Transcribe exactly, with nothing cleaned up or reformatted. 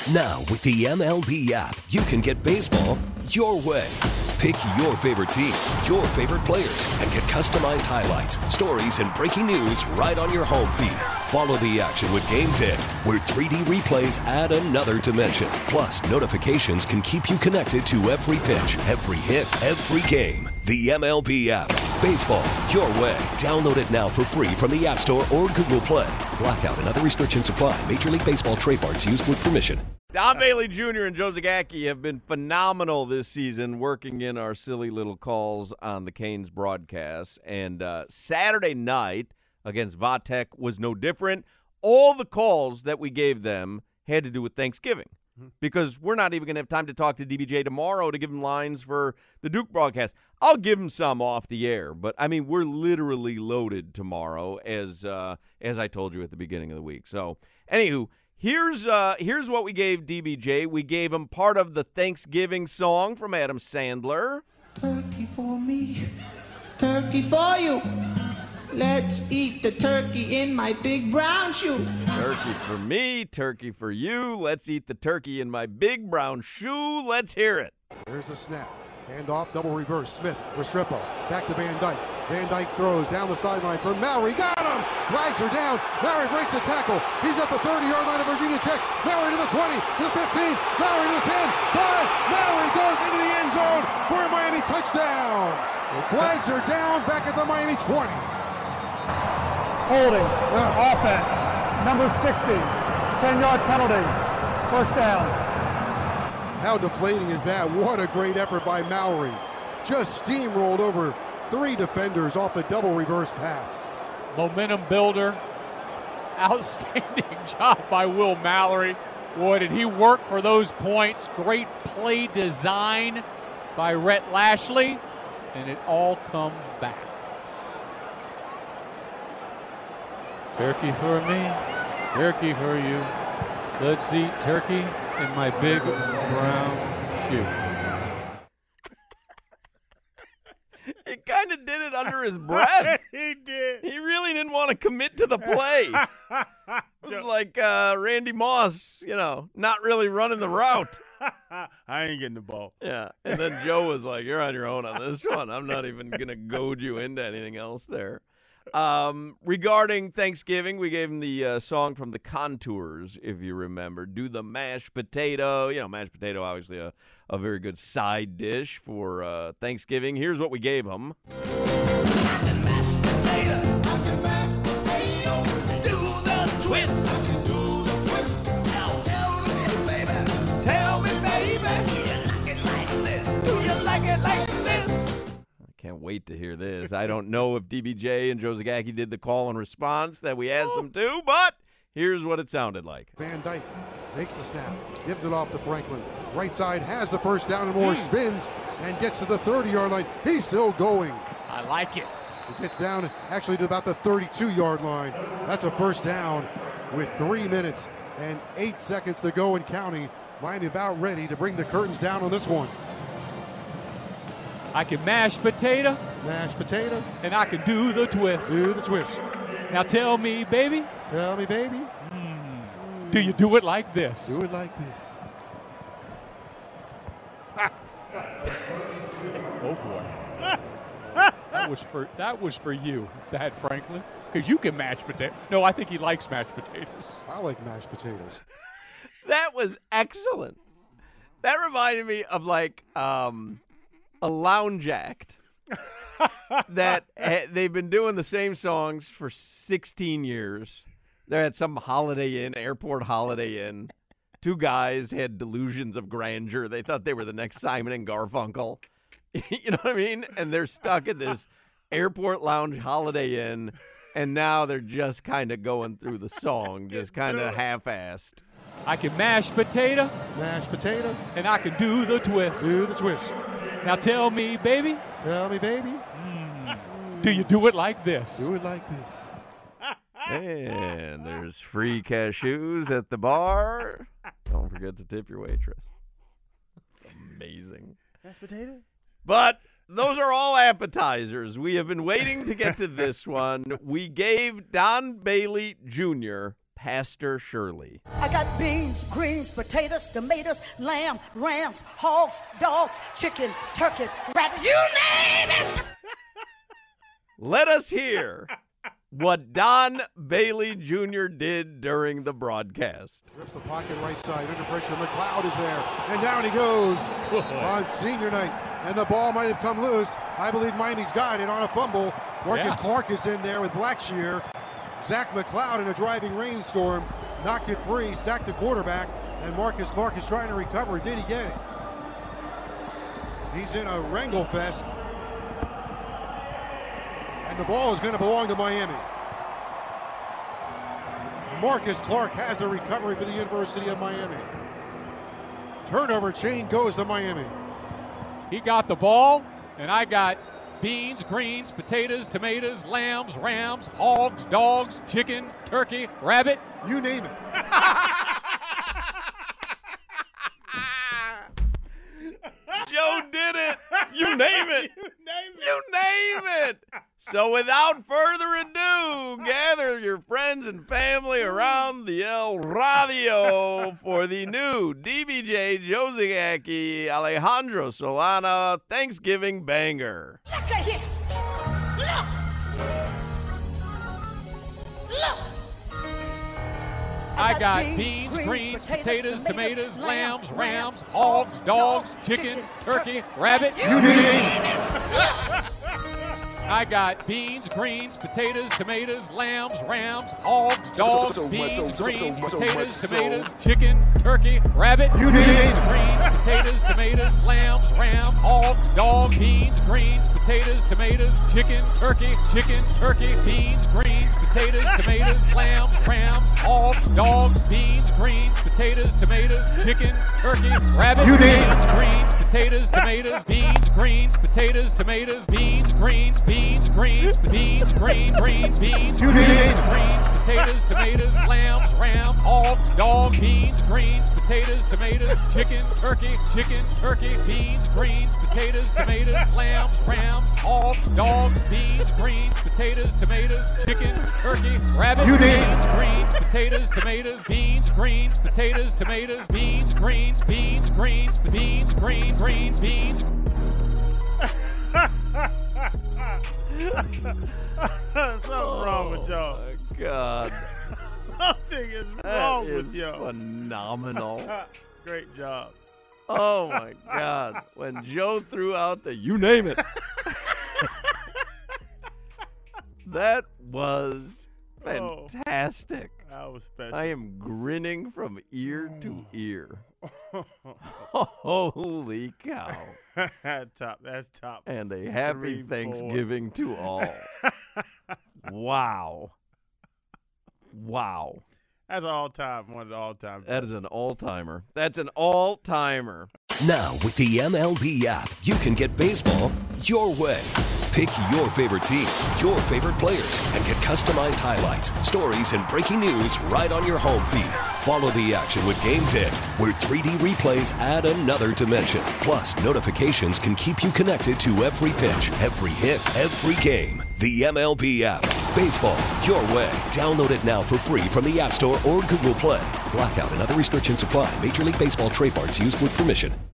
Now, with the M L B app, you can get baseball your way. Pick your favorite team, your favorite players, and get customized highlights, stories, and breaking news right on your home feed. Follow the action with Game ten, where three D replays add another dimension. Plus, notifications can keep you connected to every pitch, every hit, every game. The M L B app. Baseball your way. Download it now for free from the App Store or Google Play. Blackout and other restrictions apply. Major League Baseball trademarks used with permission. Don Bailey Junior and Joe Zagacki have been phenomenal this season working in our silly little calls on the Canes broadcast. And uh, Saturday night against Vatek was no different. All the calls that we gave them had to do with Thanksgiving because we're not even going to have time to talk to D B J tomorrow to give him lines for the Duke broadcast. I'll give him some off the air, but, I mean, we're literally loaded tomorrow as uh, as I told you at the beginning of the week. So, anywho, Here's uh, here's what we gave D B J. We gave him part of the Thanksgiving song from Adam Sandler. Turkey for me, turkey for you. Let's eat the turkey in my big brown shoe. Turkey for me, turkey for you. Let's eat the turkey in my big brown shoe. Let's hear it. There's the snap. Hand off, double reverse. Smith, Restrepo, back to Van Dyke. Van Dyke throws down the sideline for Mallory. Got him! Flags are down. Mallory breaks the tackle. He's at the thirty-yard line of Virginia Tech. Mallory to the twenty, to the fifteen. Mallory to the ten. five. Mallory goes into the end zone for a Miami touchdown. Flags are down back at the Miami twenty. Holding. Uh, Offense. Number sixty. ten-yard penalty. First down. How deflating is that? What a great effort by Mallory. Just steamrolled over three defenders off the double reverse pass. Momentum builder. Outstanding job by Will Mallory. Boy, did he work for those points. Great play design by Rhett Lashley. And it all comes back. Turkey for me, turkey for you. Let's eat turkey in my big brown shoe. He kind of did it under his breath. He did. He really didn't want to commit to the play. It was like uh, Randy Moss, you know, not really running the route. I ain't getting the ball. Yeah, and then Joe was like, you're on your own on this one. I'm not even going to goad you into anything else there. Um, regarding Thanksgiving, we gave him the uh, song from the Contours, if you remember. Do the mashed potato. You know, mashed potato, obviously a, a very good side dish for uh, Thanksgiving. Here's what we gave him. Mashed potato. Mashed potato. Do the twist. Do the twist. Now tell me, baby. Tell me, baby. Do you like it like this? Do you like it like this? Can't wait to hear this. I don't know if D B J and Joe Zagacki did the call and response that we asked them to, but here's what it sounded like. Van Dyke takes the snap, gives it off to Franklin. Right side has the first down and more, spins and gets to the thirty-yard line. He's still going. I like it. He gets down actually to about the thirty-two-yard line. That's a first down with three minutes and eight seconds to go and counting. Miami about ready to bring the curtains down on this one. I can mash potato. Mashed potato. And I can do the twist. Do the twist. Now tell me, baby. Tell me, baby. Mm, do you do it like this? Do it like this. Oh boy. that was for that was for you, Thad Franklin, because you can mash potato. No, I think he likes mashed potatoes. I like mashed potatoes. That was excellent. That reminded me of like um, a lounge act that uh, they've been doing the same songs for sixteen years. They're at some Holiday Inn, airport Holiday Inn. Two guys had delusions of grandeur. They thought they were the next Simon and Garfunkel. You know what I mean? And they're stuck at this airport lounge Holiday Inn, and now they're just kind of going through the song, just kind of half-assed. I can mash potato. Mashed potato. And I can do the twist. Do the twist. Now tell me, baby. Tell me, baby. Mm, do you do it like this? Do it like this. And there's free cashews at the bar. Don't forget to tip your waitress. It's amazing. Mashed potato? But those are all appetizers. We have been waiting to get to this one. We gave Don Bailey Junior Pastor Shirley. I got beans, greens, potatoes, tomatoes, lamb, rams, hogs, dogs, chicken, turkeys, rabbits, you name it! Let us hear what Don Bailey Junior did during the broadcast. Rips the pocket right side, under pressure. McLeod is there, and down he goes on senior night. And the ball might have come loose. I believe Miami's got it on a fumble. Marcus Yeah. Clark is in there with Blackshear. Zach McLeod in a driving rainstorm knocked it free, sacked the quarterback, and Marcus Clark is trying to recover. Did he get it? He's in a wrangle fest. And the ball is going to belong to Miami. Marcus Clark has the recovery for the University of Miami. Turnover chain goes to Miami. He got the ball, and I got beans, greens, potatoes, tomatoes, lambs, rams, hogs, dogs, chicken, turkey, rabbit. You name it. Joe did it. You name it. You name it. So without further ado, gather your friends and family around the El Radio for the new D B J, Joe Zagacki, Alejandro Solana Thanksgiving Banger. Look at here! Look! Look! I got beans, greens, potatoes, tomatoes, lambs, rams, hogs, dogs, chicken, turkey, rabbit. You name it. I got beans, greens, potatoes, tomatoes, lambs, rams, hogs, dogs, beans, greens, potatoes, tomatoes, chicken, turkey, rabbit. You name it. Greens, potatoes, tomatoes, lambs, rams, hogs, dogs, beans, greens, potatoes, tomatoes, chicken, turkey, chicken, turkey, beans, greens, potatoes, tomatoes, lambs, rams, hogs, dogs, beans, greens, potatoes, tomatoes, chicken, turkey, rabbit. You name it. Beans, greens, potatoes, tomatoes, beans, greens, potatoes, tomatoes, beans, greens, beans, greens, beans, greens, greens, beans, You greens, name it. greens, potatoes, tomatoes, lambs, rams, hogs, dog, beans, greens, potatoes, tomatoes, chicken, turkey, chicken, turkey, beans, greens, potatoes, tomatoes, lambs, rams, hogs, dogs, beans, greens, potatoes, tomatoes, chicken, turkey, rabbit. You name it. Beans, greens, potatoes, tomatoes, beans, greens, potatoes, tomatoes, beans, greens, beans, greens, beans, greens, greens, beans. Something wrong with y'all. Oh, my God. Something is That wrong is with y'all. phenomenal. Great job. Oh, my God. When Joe threw out the you name it. That was fantastic. That was special. I am grinning from ear to ear. Holy cow. top. That's top. And a happy Three, Thanksgiving to all. Wow. Wow. That's an all-time, one of the all-time. That is an all-timer. That's an all-timer. Now, with the M L B app, you can get baseball your way. Pick your favorite team, your favorite players, and get customized highlights, stories, and breaking news right on your home feed. Follow the action with Game Day, where three D replays add another dimension. Plus, notifications can keep you connected to every pitch, every hit, every game. The M L B app. Baseball your way. Download it now for free from the App Store or Google Play. Blackout and other restrictions apply. Major League Baseball trademarks used with permission.